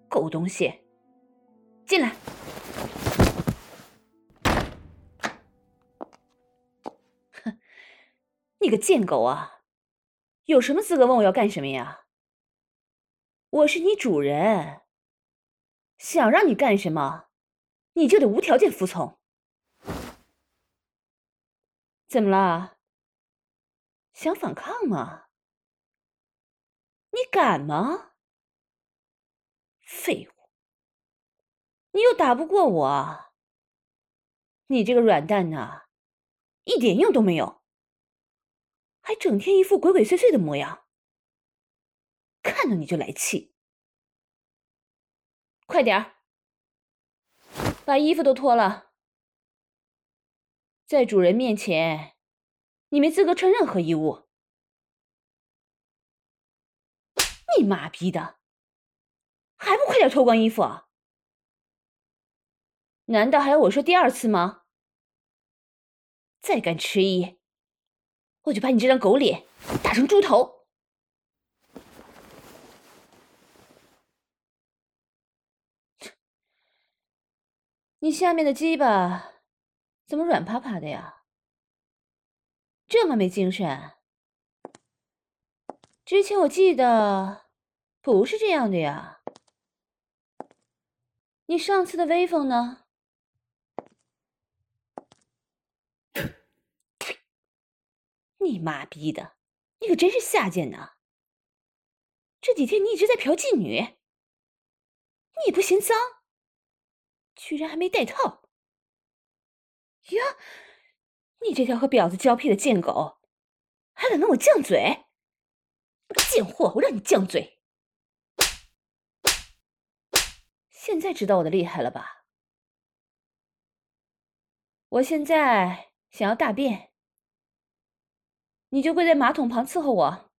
狗东西，进来！哼，你个贱狗啊，有什么资格问我要干什么呀？我是你主人，想让你干什么，你就得无条件服从。怎么了？想反抗吗？你敢吗？废物！你又打不过我，你这个软蛋呐，一点用都没有，还整天一副鬼鬼祟祟的模样，看到你就来气。快点儿，把衣服都脱了，在主人面前，你没资格穿任何衣物。你妈逼的，还不快点脱光衣服啊？难道还要我说第二次吗？再敢迟疑，我就把你这张狗脸打成猪头！你下面的鸡巴怎么软趴趴的呀？这么没精神？之前我记得不是这样的呀。你上次的威风呢？你妈逼的，你可真是下贱呐！这几天你一直在嫖妓女，你也不嫌脏，居然还没带套。呀，你这条和婊子交配的贱狗，还敢跟我犟嘴？贱货，我让你犟嘴！现在知道我的厉害了吧？我现在想要大便，你就跪在马桶旁伺候我。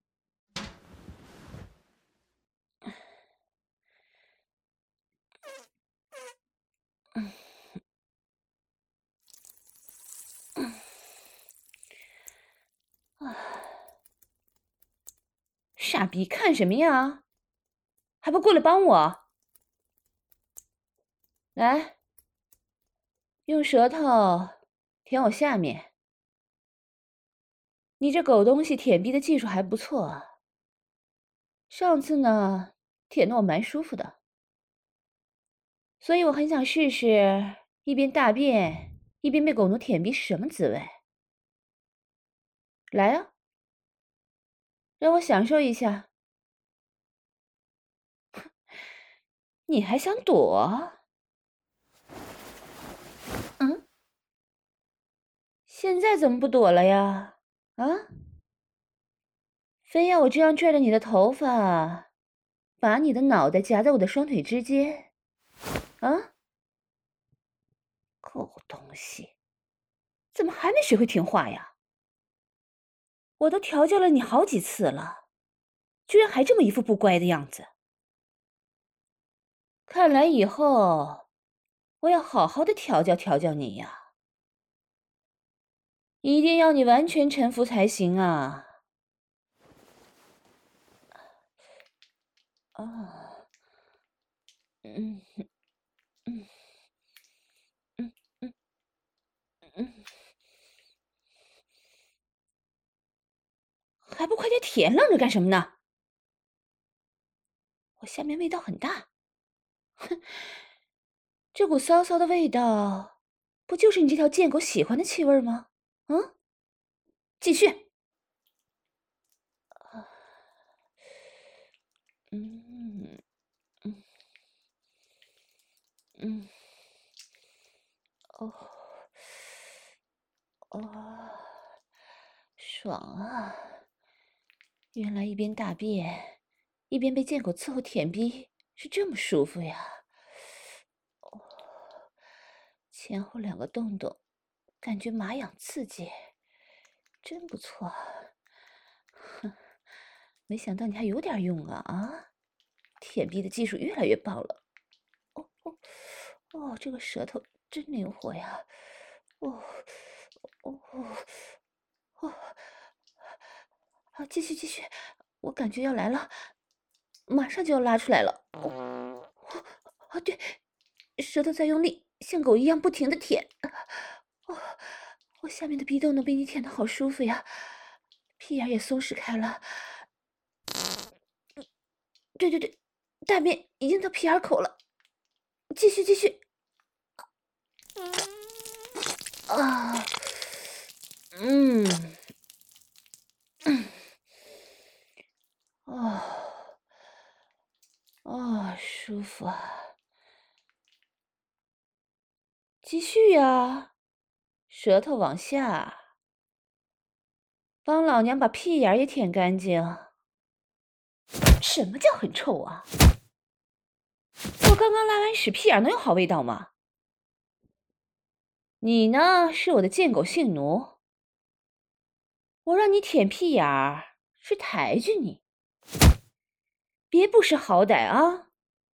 傻逼，看什么呀？还不过来帮我！来，用舌头舔我下面。你这狗东西舔逼的技术还不错啊。上次呢，舔得我蛮舒服的，所以我很想试试一边大便一边被狗奴舔逼是什么滋味。来啊，让我享受一下。你还想躲？嗯？现在怎么不躲了呀？啊？非要我这样拽着你的头发，把你的脑袋夹在我的双腿之间？啊？狗东西，怎么还没学会听话呀？我都调教了你好几次了，居然还这么一副不乖的样子。看来以后我要好好的调教你呀，一定要你完全臣服才行啊！啊，嗯嗯嗯嗯嗯，还不快点舔，愣着干什么呢？我下面味道很大，哼，这股骚骚的味道，不就是你这条贱狗喜欢的气味吗？嗯，继续。嗯嗯嗯，哦哦，爽啊！原来一边大便一边被贱狗伺候舔逼是这么舒服呀！哦，前后两个洞洞，感觉麻痒刺激，真不错。哼，没想到你还有点用啊！啊，舔逼的技术越来越棒了。哦哦哦，这个舌头真灵活呀！哦哦哦，好，继续继续，我感觉要来了，马上就要拉出来了。哦哦，对，舌头在用力，像狗一样不停的舔。哦，我下面的逼洞都被你舔的好舒服呀，屁眼也松弛开了。对对对，大便已经到屁眼口了，继续继续。啊，嗯，哦，哦，舒服啊，继续呀，舌头往下，帮老娘把屁眼也舔干净。什么叫很臭啊？我刚刚拉完屎，屁眼能有好味道吗？你呢，是我的贱狗性奴，我让你舔屁眼儿是抬举你，别不识好歹啊！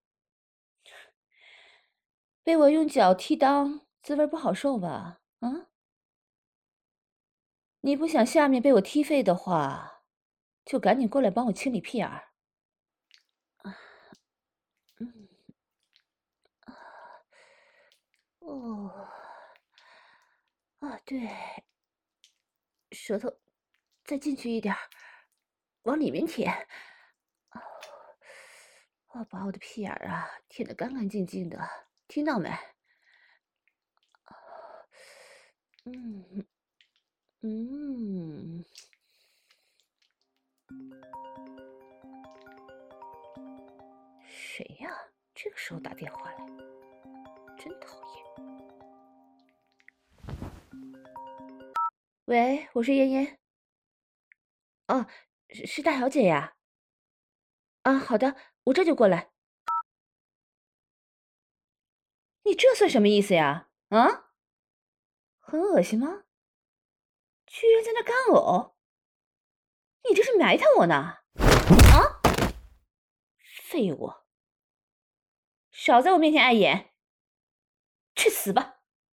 被我用脚踢裆，滋味不好受吧？啊？你不想下面被我踢废的话，就赶紧过来帮我清理屁眼儿。嗯，哦，啊，对，舌头再进去一点儿，往里面舔。哦，把我的屁眼儿啊舔得干干净净的，听到没？嗯嗯，谁呀？这个时候打电话来，真讨厌。喂，我是嫣嫣。哦，是大小姐呀。啊，好的，我这就过来。你这算什么意思呀？啊，很恶心吗？居然在那干呕！你这是埋汰我呢？啊，废物！少在我面前碍眼，去死吧！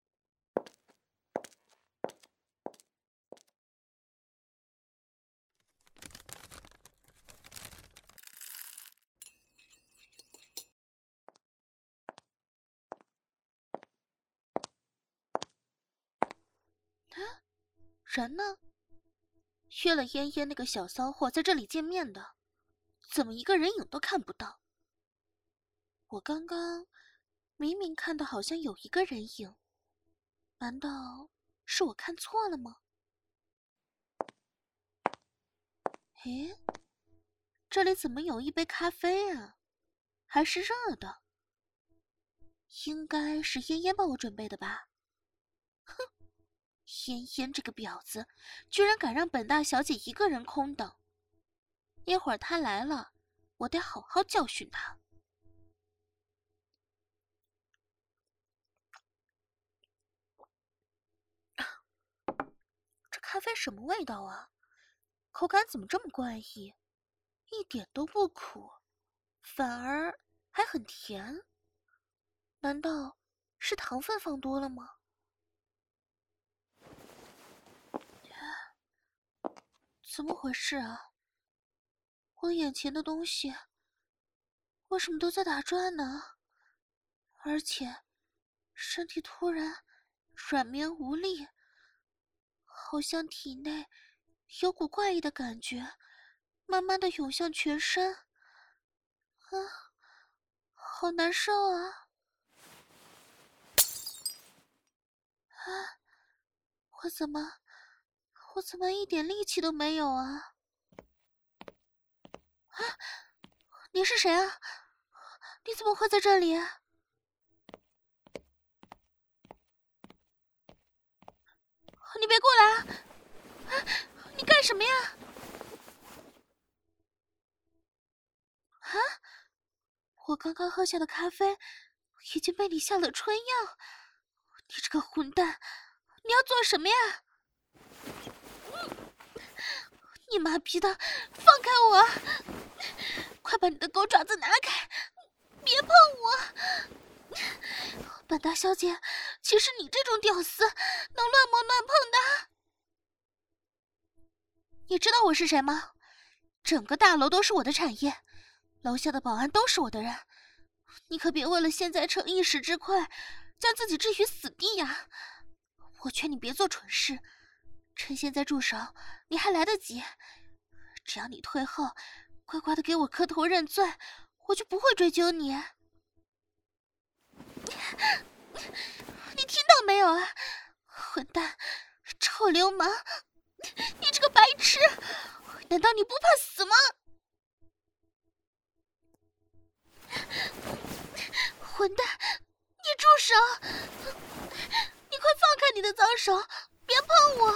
人呢？约了嫣嫣那个小骚货在这里见面的，怎么一个人影都看不到？我刚刚明明看到好像有一个人影，难道是我看错了吗？诶，这里怎么有一杯咖啡啊？还是热的，应该是嫣嫣帮我准备的吧？哼，嫣嫣这个婊子，居然敢让本大小姐一个人空等。一会儿她来了，我得好好教训她。这咖啡什么味道啊？口感怎么这么怪异？一点都不苦，反而还很甜。难道是糖分放多了吗？怎么回事啊？我眼前的东西为什么都在打转呢？而且身体突然软绵无力，好像体内有股怪异的感觉慢慢的涌向全身。啊，好难受啊！啊，我怎么一点力气都没有啊？啊，你是谁啊？你怎么会在这里？你别过来啊！你干什么呀？啊！我刚刚喝下的咖啡已经被你下了春药，你这个混蛋，你要做什么呀？你妈逼的，放开我！快把你的狗爪子拿开，别碰我！本大小姐岂是你这种屌丝能乱摸乱碰的？你知道我是谁吗？整个大楼都是我的产业，楼下的保安都是我的人， 你可别为了现在逞一时之快，将自己置于死地呀！我劝你别做蠢事，趁现在住手，你还来得及。只要你退后，乖乖的给我磕头认罪，我就不会追究你。你听到没有啊？混蛋，臭流氓，你这个白痴，难道你不怕死吗？混蛋，你住手！你快放开你的脏手，别碰我！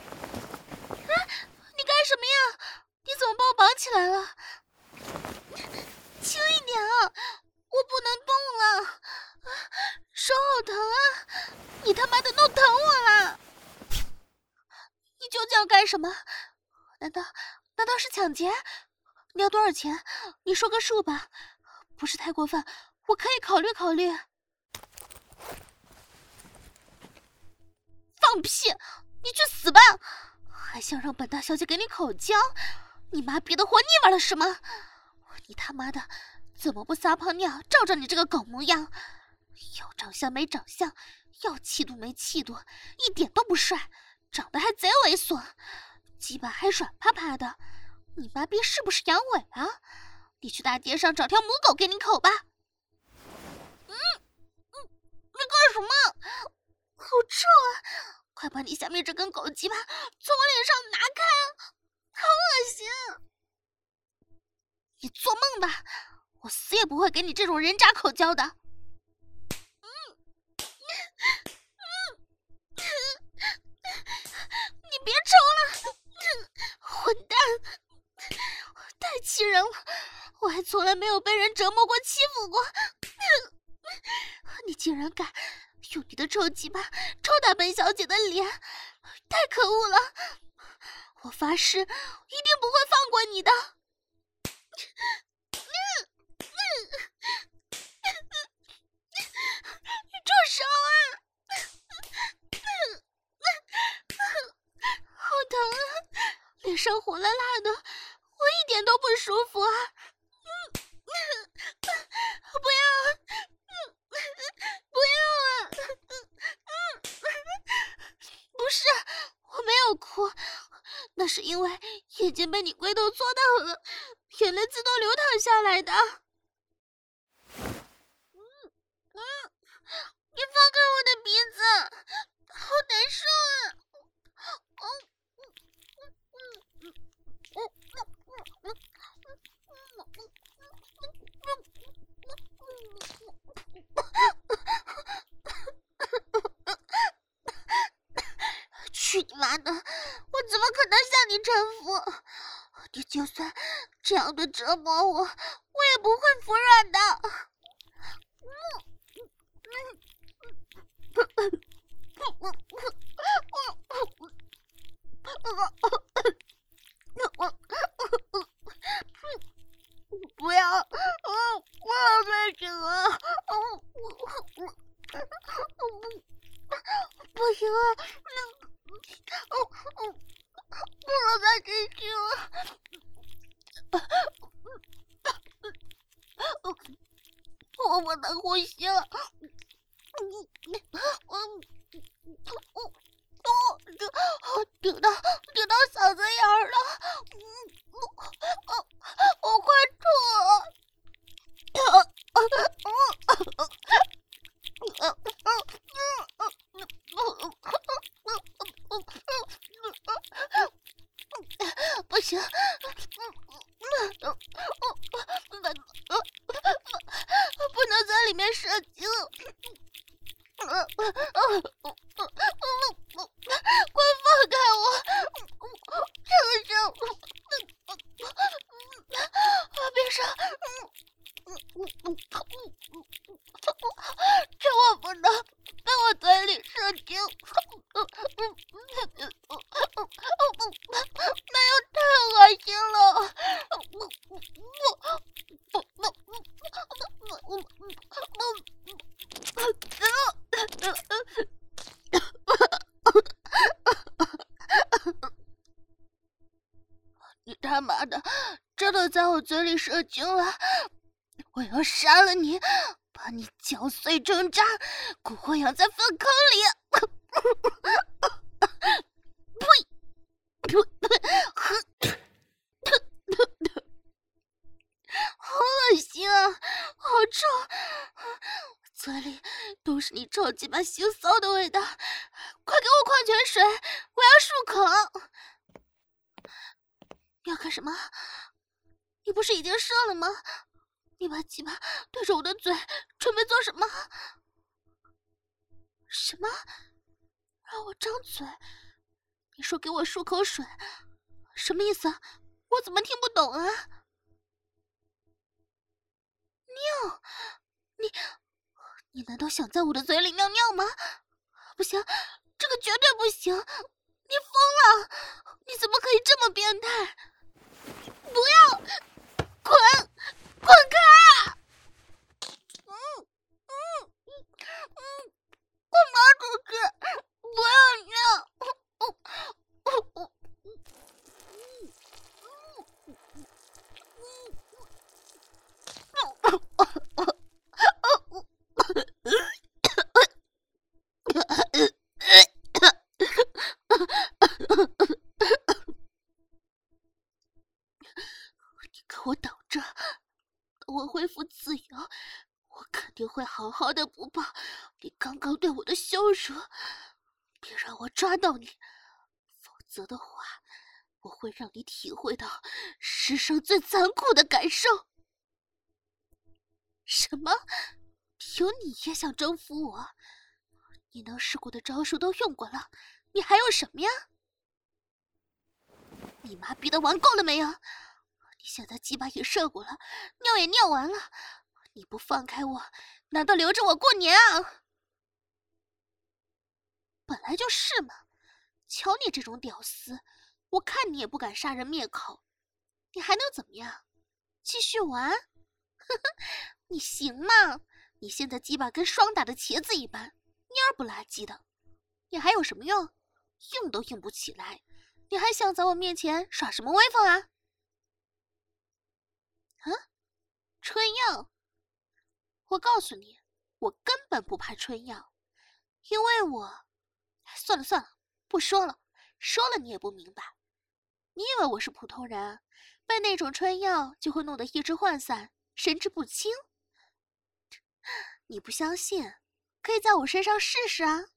你干什么呀？你怎么把我绑起来了？轻一点啊！我不能动了，手好疼啊！你他妈的弄疼我了！你究竟要干什么？难道是抢劫？你要多少钱？你说个数吧，不是太过分，我可以考虑考虑。放屁！你去死吧！还想让本大小姐给你口交？你妈逼的活腻歪了是吗？你他妈的怎么不撒泡尿？照着你这个狗模样，要长相没长相，要气度没气度，一点都不帅，长得还贼猥琐，鸡巴还软趴趴的。你妈逼是不是阳痿啊？你去大街上找条母狗给你口吧。你干什么？好臭啊！快把你下面这根狗鸡巴从我脸上拿开啊！好恶心！你做梦吧！我死也不会给你这种人渣口交的。你别抽了，混蛋！太气人了，我还从来没有被人折磨过、欺负过。你竟然敢用你的臭鸡巴抽打本小姐的脸，太可恶了！我发誓，一定不会放过你的。住手啊！好疼啊！脸上火辣辣的，我一点都不舒服啊！不要！不要啊！不是，我没有哭，那是因为眼睛被你龟头戳到了，眼泪自动流淌下来的。你放开我的鼻子，好难受啊！去你妈的！我怎么可能向你臣服？你就算这样的折磨我，我也不会服软的。不要！不要再亲了！不行啊！不能再进去了！我不能呼吸了！顶到嗓子眼儿了！我快吐！不行，不能在里面射精！快放开我！生生，别上！千万不能在我嘴里射精！那样太恶心了！你他妈的真的在我嘴里射精了！ 我要杀了你，把你嚼碎成渣，骨灰养在粪坑里。呸！好恶心啊，好臭，嘴里都是你臭鸡巴腥臊的味道。快给我矿泉水，我要漱口。要干什么？你不是已经射了吗？你把鸡巴对着我的嘴，准备做什么？什么？让我张嘴？你说给我漱口水，什么意思？我怎么听不懂啊？尿？你难道想在我的嘴里尿尿吗？不行，这个绝对不行！你疯了！你怎么可以这么变态？不要！滚！滚开！快拿出去！不要尿！你给我等着！等我恢复自由，我肯定会好好的补报你刚刚对我的羞辱。别让我抓到你，否则的话，我会让你体会到世上最残酷的感受。什么？有你也想征服我？你能试过的招数都用过了，你还有什么呀？你妈逼的玩够了没有？你现在鸡巴也射过了，尿也尿完了，你不放开我，难道留着我过年啊？本来就是嘛，瞧你这种屌丝，我看你也不敢杀人灭口，你还能怎么样？继续玩？呵呵，你行吗？你现在鸡巴跟霜打的茄子一般，蔫儿不拉几的，你还有什么用？硬都硬不起来，你还想在我面前耍什么威风啊？啊？春药？我告诉你，我根本不怕春药，因为我……算了算了，不说了，说了你也不明白。你以为我是普通人，被那种春药就会弄得意志涣散、神志不清？你不相信，可以在我身上试试啊。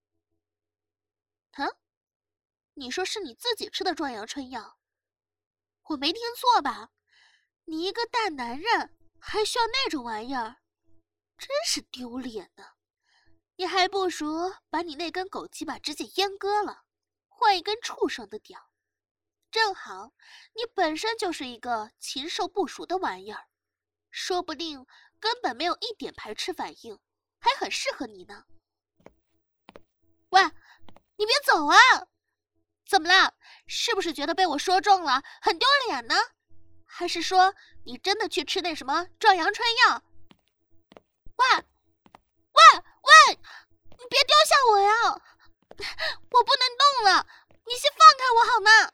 啊？你说是你自己吃的壮阳春药？我没听错吧？你一个大男人还需要那种玩意儿，真是丢脸呢！你还不如把你那根狗鸡巴直接阉割了，换一根畜生的屌。正好，你本身就是一个禽兽不如的玩意儿，说不定根本没有一点排斥反应，还很适合你呢。喂，你别走啊！怎么了？是不是觉得被我说中了，很丢脸呢？还是说你真的去吃那什么壮阳春药？喂，喂，你别丢下我呀！我不能动了，你先放开我好吗？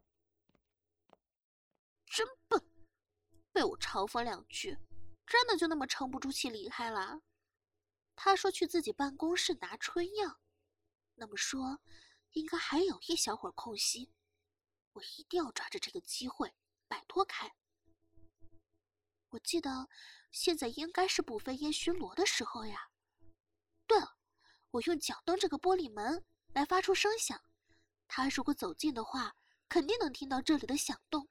真笨，被我嘲讽两句，真的就那么撑不住气离开了？他说去自己办公室拿春药，那么说应该还有一小会儿空隙，我一定要抓着这个机会摆脱开。我记得现在应该是不飞烟巡逻的时候呀。对了，我用脚蹬这个玻璃门来发出声响，他如果走近的话，肯定能听到这里的响动。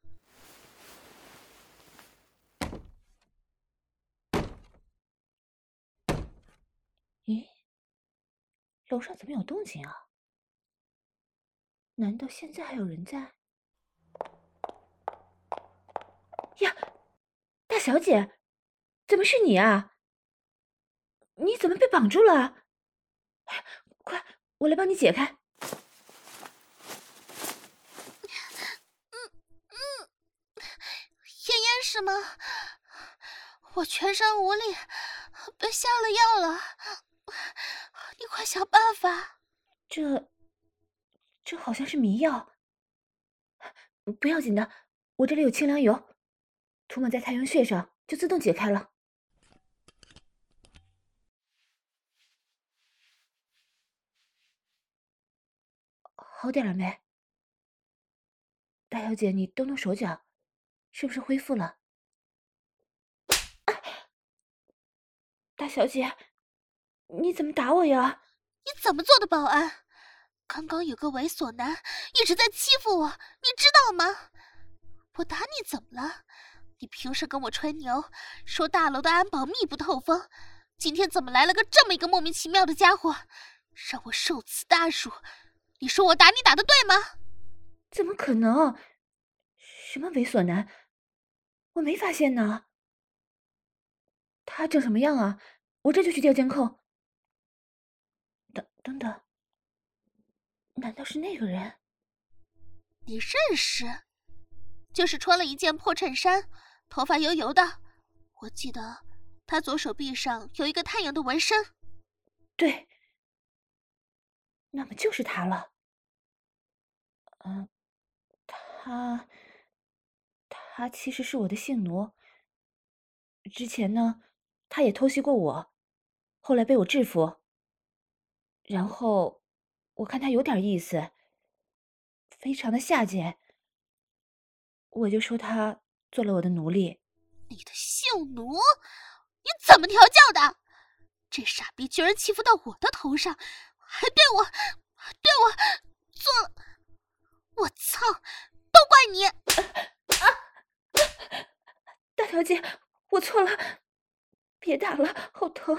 咦，楼上怎么有动静啊？难道现在还有人在？呀，大小姐，怎么是你啊？你怎么被绑住了？哎，快，我来帮你解开。 燕燕是吗？我全身无力，被下了药了，你快想办法。 这好像是迷药。不要紧的，我这里有清凉油，涂抹在太阳穴上就自动解开了。 好点了没？大小姐，你动动手脚，是不是恢复了？大小姐，你怎么打我呀？ 你怎么做的，保安？刚刚有个猥琐男一直在欺负我，你知道吗？我打你怎么了？你平时跟我吹牛，说大楼的安保密不透风，今天怎么来了个这么一个莫名其妙的家伙，让我受此大辱？你说我打你打的对吗？ 怎么可能？什么猥琐男？我没发现呢。他长什么样啊？我这就去调监控。等等，难道是那个人？ 你认识？就是穿了一件破衬衫，头发油油的。我记得他左手臂上有一个太阳的纹身。 对，那么就是他了。他他其实是我的性奴。之前呢，他也偷袭过我，后来被我制服。然后我看他有点意思，非常的下贱，我就说他做了我的奴隶。 你的性奴？你怎么调教的？这傻逼居然欺负到我的头上，还对我做了……我操！都怪你！ 大小姐，我错了，别打了，好疼！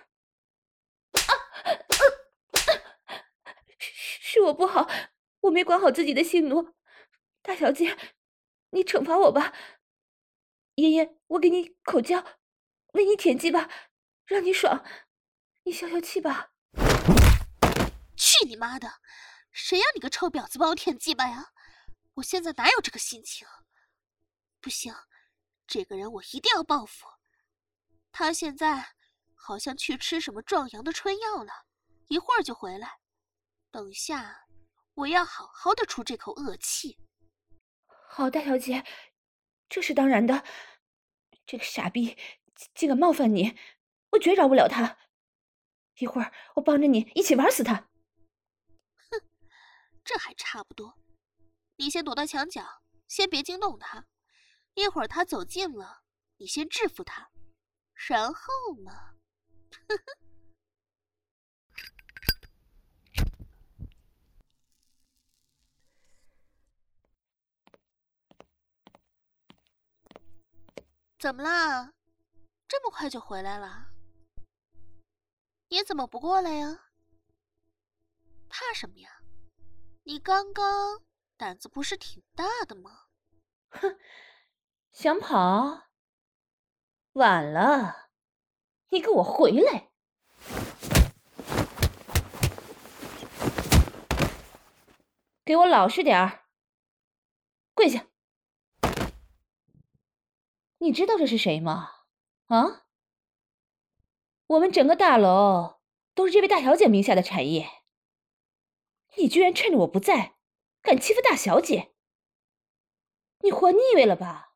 是我不好，我没管好自己的性奴。大小姐，你惩罚我吧。爷爷，我给你口交，为你舔鸡吧，让你爽，你消消气吧。 去你妈的！谁让你个臭婊子帮我舔鸡巴呀？我现在哪有这个心情？不行，这个人我一定要报复。他现在好像去吃什么壮阳的春药了，一会儿就回来。等下我要好好的出这口恶气。 好，大小姐，这是当然的。这个傻逼竟敢冒犯你，我绝饶不了他。一会儿我帮着你一起玩死他。 哼，这还差不多。你先躲到墙角，先别惊动他。一会儿他走近了，你先制服他，然后嘛，呵呵。怎么了？这么快就回来了？你怎么不过来呀？怕什么呀？你刚刚胆子不是挺大的吗？ 哼，想跑？晚了，你给我回来！给我老实点儿，跪下！你知道这是谁吗？啊？我们整个大楼都是这位大小姐名下的产业，你居然趁着我不在，敢欺负大小姐！你活腻味了吧？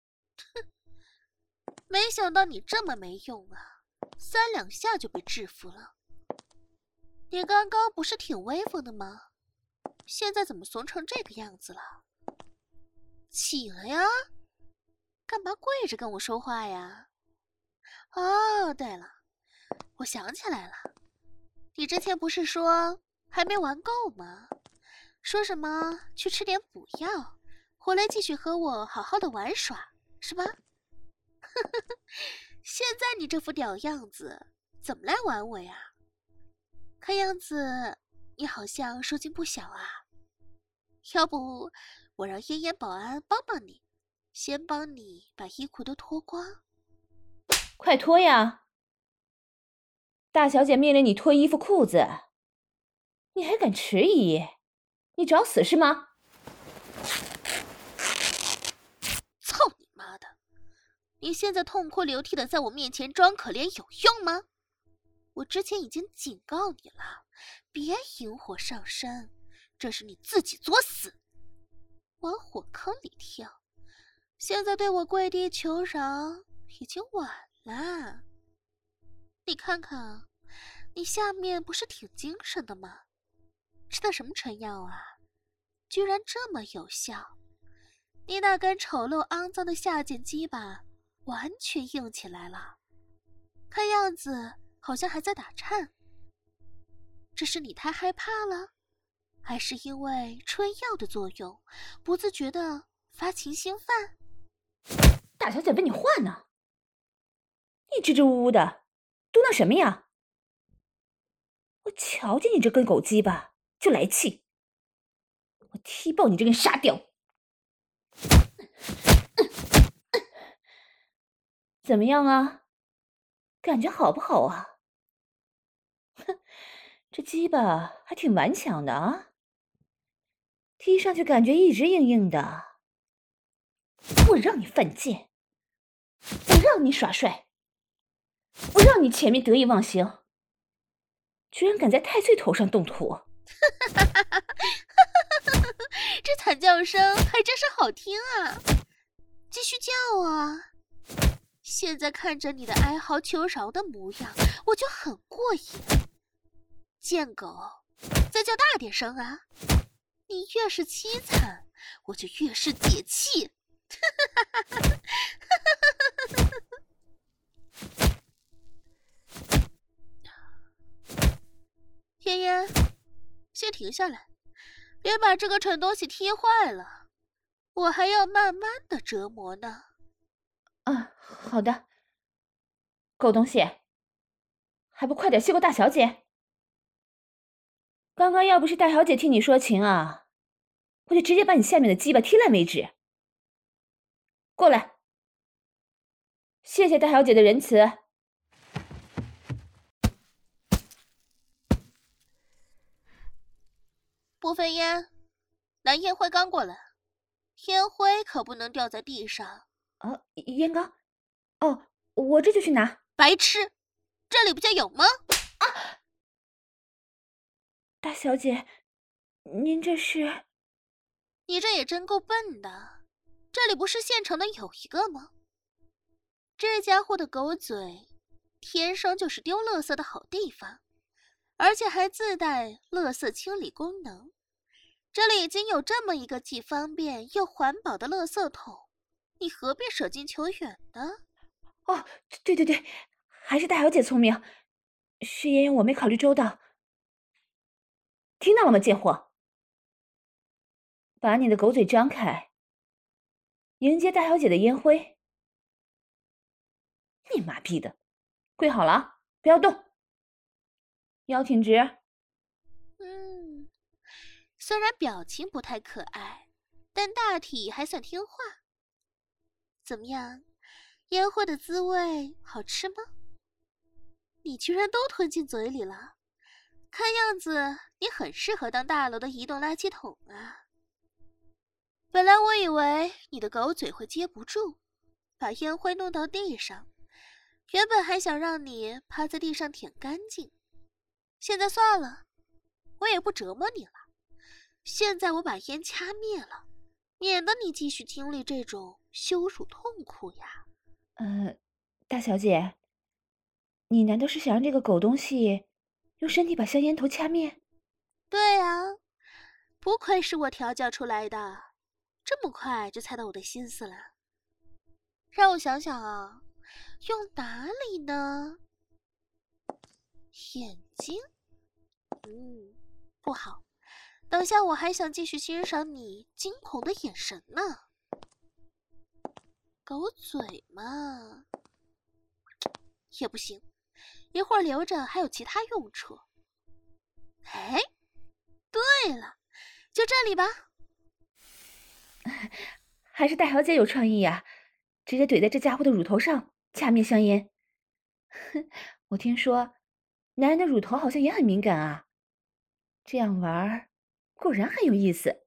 没想到你这么没用啊，三两下就被制服了。你刚刚不是挺威风的吗？现在怎么怂成这个样子了？起来呀！干嘛跪着跟我说话呀？哦，对了，我想起来了，你之前不是说还没玩够吗？说什么去吃点补药，回来继续和我好好的玩耍，是吧？现在你这副屌样子，怎么来玩我呀？看样子你好像受劲不小啊。要不我让燕燕保安帮帮你，先帮你把衣裤都脱光。 快脱呀！大小姐命令你脱衣服裤子，你还敢迟疑？你找死是吗？ 操你妈的！你现在痛哭流涕的在我面前装可怜有用吗？我之前已经警告你了，别引火上身，这是你自己作死，往火坑里跳。现在对我跪地求饶已经晚了。你看看，你下面不是挺精神的吗？吃的什么春药啊？ 居然这么有效！你那根丑陋肮脏的下贱鸡巴完全硬起来了，看样子好像还在打颤。这是你太害怕了，还是因为春药的作用，不自觉的发情兴奋？ 大小姐被你换呢，你支支吾吾的，嘟囔什么呀？我瞧见你这根狗鸡巴就来气，我踢爆你这根沙雕！怎么样啊？感觉好不好啊？哼，这鸡巴还挺顽强的啊，踢上去感觉一直硬硬的。我让你犯贱，我让你耍帅，我让你前面得意忘形，居然敢在太岁头上动土！ 这惨叫声还真是好听啊！继续叫啊！现在看着你的哀嚎求饶的模样，我就很过瘾。贱狗，再叫大点声啊！你越是凄惨，我就越是解气。天烟，先停下来，别把这个蠢东西踢坏了，我还要慢慢的折磨呢。 啊，好的。狗东西，还不快点谢过大小姐？刚刚要不是大小姐替你说情啊，我就直接把你下面的鸡巴踢烂为止。过来，谢谢大小姐的仁慈。 不分烟，蓝烟灰缸过来，烟灰可不能掉在地上。 啊，烟缸？哦，我这就去拿。 白痴，这里不就有吗？ 啊！大小姐，您这是？ 你这也真够笨的，这里不是现成的有一个吗？这家伙的狗嘴，天生就是丢垃圾的好地方，而且还自带垃圾清理功能。这里已经有这么一个既方便又环保的垃圾桶，你何必舍近求远的？ 哦，对对对，还是大小姐聪明，是妍妍我没考虑周到。听到了吗，贱货？把你的狗嘴张开，迎接大小姐的烟灰。你妈逼的，跪好了啊，不要动，腰挺直。 虽然表情不太可爱，但大体还算听话。怎么样，烟灰的滋味好吃吗？你居然都吞进嘴里了，看样子你很适合当大楼的移动垃圾桶啊。本来我以为你的狗嘴会接不住，把烟灰弄到地上，原本还想让你趴在地上舔干净，现在算了，我也不折磨你了。现在我把烟掐灭了，免得你继续经历这种羞辱痛苦呀。 大小姐，你难道是想让这个狗东西用身体把香烟头掐灭？ 对啊，不愧是我调教出来的，这么快就猜到我的心思了。让我想想啊，用哪里呢？眼睛？不好。等下我还想继续欣赏你惊恐的眼神呢。狗嘴嘛，也不行，一会儿留着还有其他用处。哎，对了，就这里吧。 还是大小姐有创意呀，直接怼在这家伙的乳头上掐灭香烟。哼，我听说男人的乳头好像也很敏感啊，这样玩果然很有意思。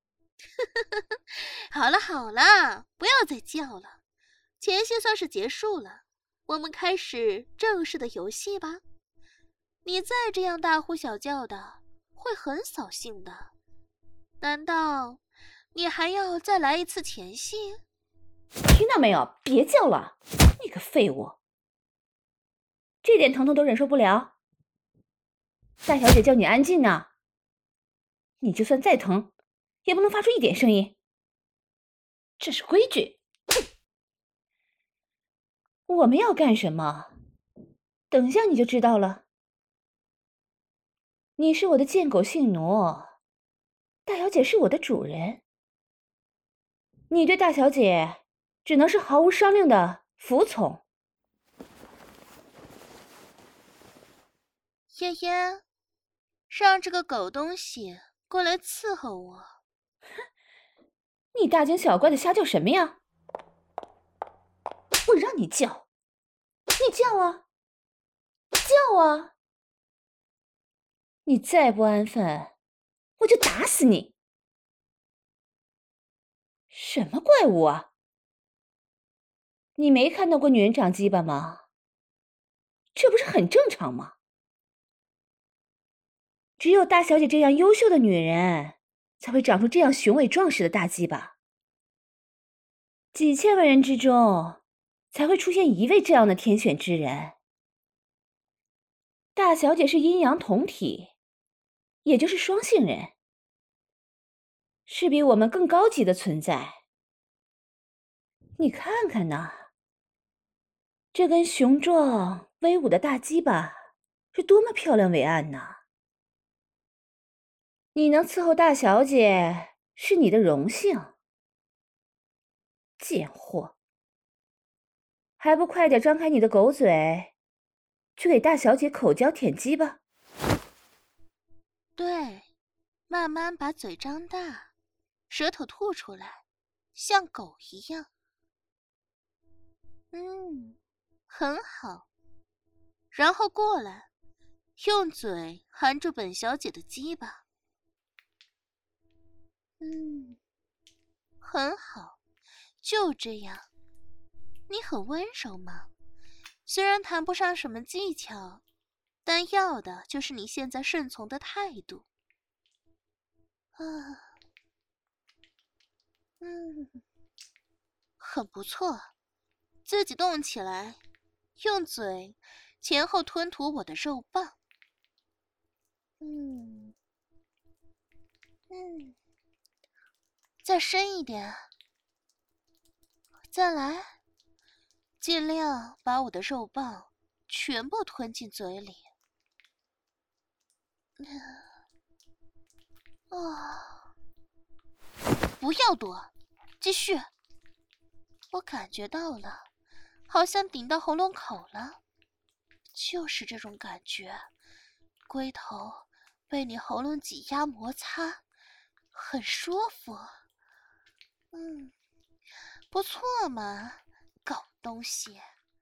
好了好了，不要再叫了，前戏算是结束了，我们开始正式的游戏吧。你再这样大呼小叫的，会很扫兴的。难道你还要再来一次前戏？ 听到没有？别叫了，你个废物！这点疼痛都忍受不了？大小姐叫你安静呢，你就算再疼， 也不能发出一点声音。这是规矩。我们要干什么？等一下你就知道了。你是我的贱狗性奴，大小姐是我的主人。你对大小姐只能是毫无商量的服从。 嫣嫣，让这个狗东西过来伺候我。 你大惊小怪的瞎叫什么呀？我让你叫，你叫啊，叫啊！你再不安分，我就打死你！什么怪物啊？你没看到过女人长鸡巴吗？这不是很正常吗？只有大小姐这样优秀的女人，才会长出这样雄伟壮实的大鸡巴。几千万人之中，才会出现一位这样的天选之人。大小姐是阴阳同体，也就是双性人，是比我们更高级的存在。你看看呐，这根雄壮威武的大鸡巴是多么漂亮伟岸呐！你能伺候大小姐是你的荣幸。贱货，还不快点张开你的狗嘴，去给大小姐口交舔鸡吧。 对，慢慢把嘴张大，舌头吐出来，像狗一样。很好。然后过来，用嘴含住本小姐的鸡巴。很好，就这样。你很温柔嘛，虽然谈不上什么技巧，但要的就是你现在顺从的态度。很不错，自己动起来，用嘴前后吞吐我的肉棒。再深一点，再来，尽量把我的肉棒全部吞进嘴里。不要躲，继续。我感觉到了，好像顶到喉咙口了，就是这种感觉。龟头被你喉咙挤压摩擦，很舒服。不错嘛，狗东西。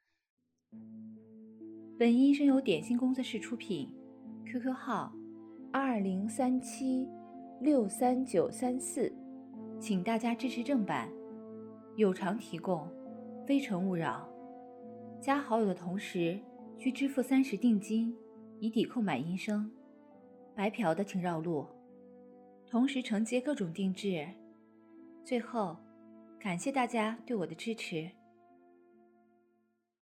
本音声由点心工作室出品 ，QQ 号2037639934，请大家支持正版，有偿提供，非诚勿扰。加好友的同时需支付30定金，以抵扣买音声。白嫖的请绕路，同时承接各种定制。最后，感谢大家对我的支持。